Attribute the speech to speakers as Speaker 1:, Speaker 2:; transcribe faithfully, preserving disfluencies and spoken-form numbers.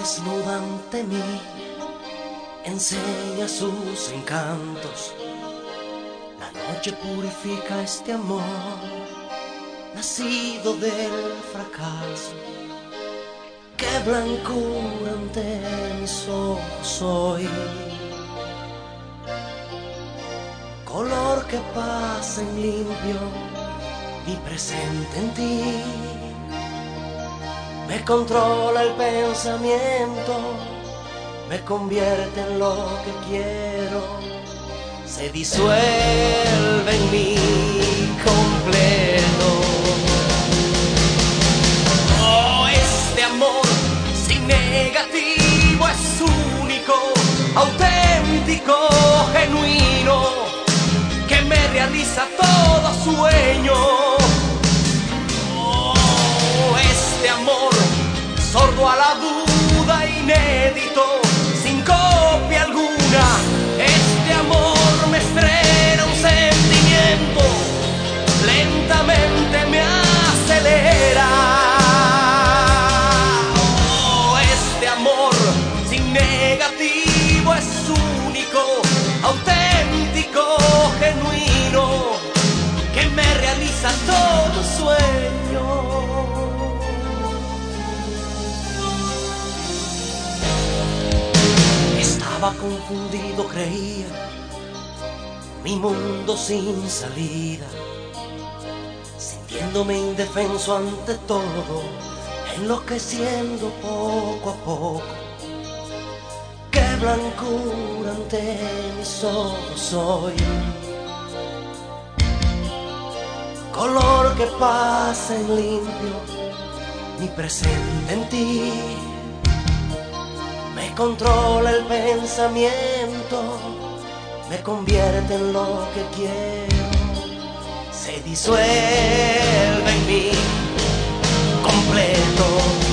Speaker 1: desnuda ante mí, enseña sus encantos. La noche purifica este amor, nacido del fracaso. Qué blancura ante mis ojos hoy, color que pasa en limpio mi presente en ti. Me controla el pensamiento, me convierte en lo que quiero, se disuelve en mí completo. Oh, este amor sin negativo es único, auténtico, genuino, que me realiza todo sueño. Oh, este amor sordo a la duda, inédito, sin copia alguna. Este amor me estrena un sentimiento, lentamente me acelera. Oh, este amor sin negativo es único, auténtico, genuino, que me realiza todo sueño. Estaba confundido, creía mi mundo sin salida, sintiéndome indefenso ante todo, enloqueciendo poco a poco. Qué blancura ante mis ojos hoy, color que pasa en limpio mi presente en ti. Me controla el pensamiento, me convierte en lo que quiero, se disuelve en mí completo.